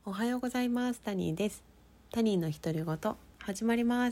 おはようございます。タニーです。タニーの独り言始まります。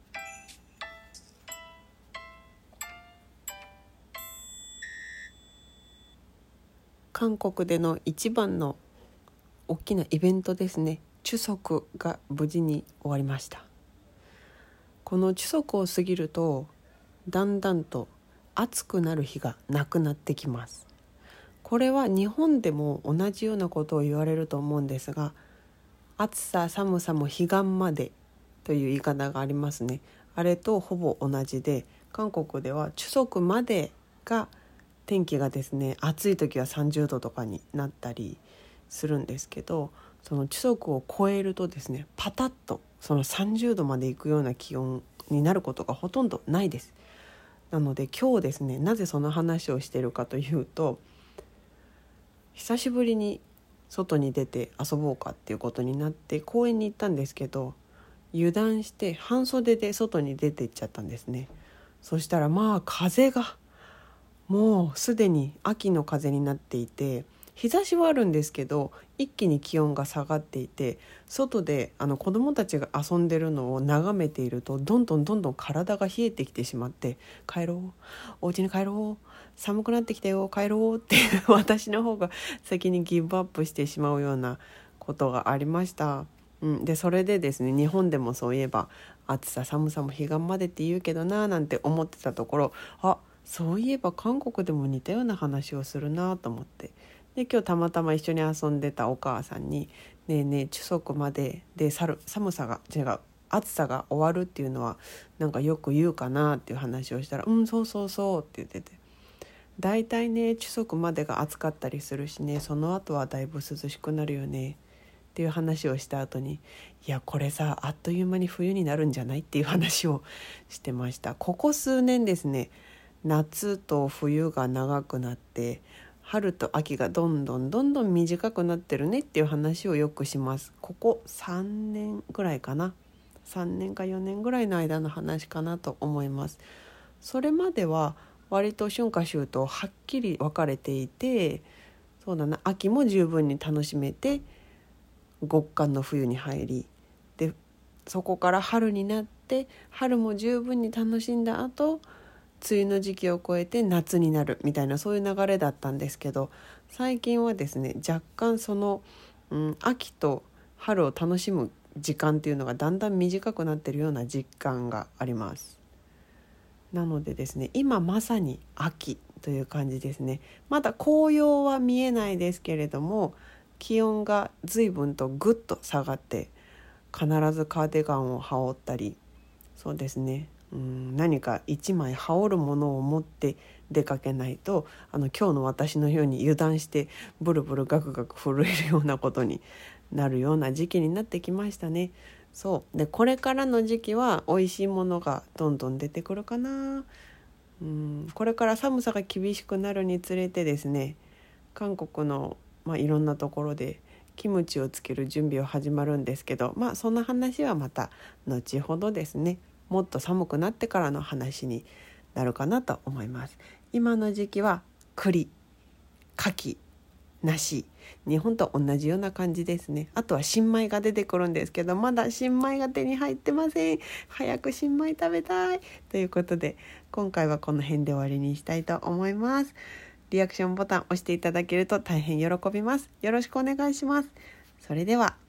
韓国での一番の大きなイベントですね、チュソクが無事に終わりました。このチュソクを過ぎるとだんだんと暑くなる日がなくなってきます。これは日本でも同じようなことを言われると思うんですが、暑さ寒さも彼岸までという言い方がありますね。あれとほぼ同じで、韓国ではチュソクまでが天気がですね、暑い時は30度とかになったりするんですけど、そのチュソクを超えるとですね、パタッとその30度まで行くような気温になることがほとんどないです。なので今日ですね、なぜその話をしているかというと、久しぶりに外に出て遊ぼうかっていうことになって公園に行ったんですけど、油断して半袖で外に出て行っちゃったんですね。そしたら風がもうすでに秋の風になっていて、日差しはあるんですけど一気に気温が下がっていて、外で子どもたちが遊んでるのを眺めているとどんどん体が冷えてきてしまって、帰ろう、お家に帰ろう、寒くなってきたよ、帰ろうって私の方が先にギブアップしてしまうようなことがありました。でそれでですね、日本でもそういえば暑さ寒さも彼岸までって言うけどななんて思ってたところ、そういえば韓国でも似たような話をするなと思って、で今日たまたま一緒に遊んでたお母さんに、ねえねえチュソクまでで寒さが暑さが終わるっていうのはなんかよく言うかなっていう話をしたら、そうって言ってて、だいたいねチュソクまでが暑かったりするしね、その後はだいぶ涼しくなるよねっていう話をした後に、いやこれさあっという間に冬になるんじゃないっていう話をしてました。ここ数年ですね、夏と冬が長くなって春と秋がどんどん短くなってるねっていう話をよくします。ここ3年ぐらいかな、3年か4年ぐらいの間の話かなと思います。それまでは割と春夏秋冬はっきり分かれていて、そうだな、秋も十分に楽しめて極寒の冬に入り、でそこから春になって春も十分に楽しんだ後、梅雨の時期を超えて夏になるみたいな、そういう流れだったんですけど、最近はですね若干その、秋と春を楽しむ時間っていうのがだんだん短くなっているような実感があります。なのでですね、今まさに秋という感じですね。まだ紅葉は見えないですけれども、気温が随分とぐっと下がって、必ずカーディガンを羽織ったり、そうですね、何か一枚羽織るものを持って出かけないと、今日の私のように油断してブルブルガクガク震えるようなことになるような時期になってきましたね。そうで、これからの時期は美味しいものがどんどん出てくるかな。これから寒さが厳しくなるにつれてですね、韓国の、いろんなところでキムチをつける準備を始まるんですけど、そんな話はまた後ほどですね、もっと寒くなってからの話になるかなと思います。今の時期は栗、柿、梨、日本と同じような感じですね。あとは新米が出てくるんですけど、まだ新米が手に入ってません。早く新米食べたいということで、今回はこの辺で終わりにしたいと思います。リアクションボタン押していただけると大変喜びます。よろしくお願いします。それでは。